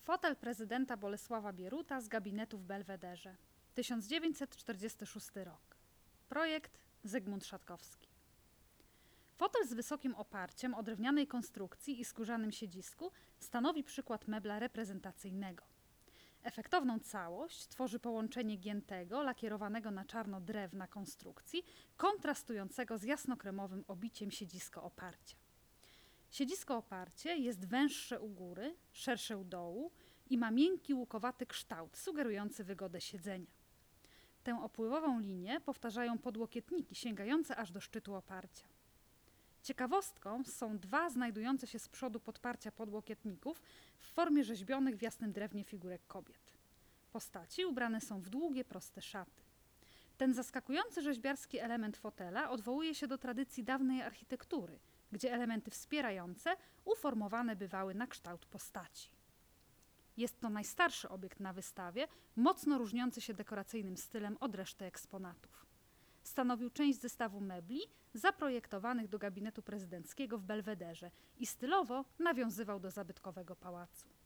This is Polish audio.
Fotel prezydenta Bolesława Bieruta z gabinetu w Belwederze. 1946 rok. Projekt Zygmunt Szatkowski. Fotel z wysokim oparciem o drewnianej konstrukcji i skórzanym siedzisku stanowi przykład mebla reprezentacyjnego. Efektowną całość tworzy połączenie giętego, lakierowanego na czarno drewna konstrukcji, kontrastującego z jasnokremowym obiciem siedzisko-oparcia. Siedzisko-oparcie jest węższe u góry, szersze u dołu i ma miękki, łukowaty kształt, sugerujący wygodę siedzenia. Tę opływową linię powtarzają podłokietniki sięgające aż do szczytu oparcia. Ciekawostką są dwa znajdujące się z przodu podparcia podłokietników w formie rzeźbionych w jasnym drewnie figurek kobiet. Postaci ubrane są w długie, proste szaty. Ten zaskakujący rzeźbiarski element fotela odwołuje się do tradycji dawnej architektury, gdzie elementy wspierające uformowane bywały na kształt postaci. Jest to najstarszy obiekt na wystawie, mocno różniący się dekoracyjnym stylem od reszty eksponatów. Stanowił część zestawu mebli zaprojektowanych do gabinetu prezydenckiego w Belwederze i stylowo nawiązywał do zabytkowego pałacu.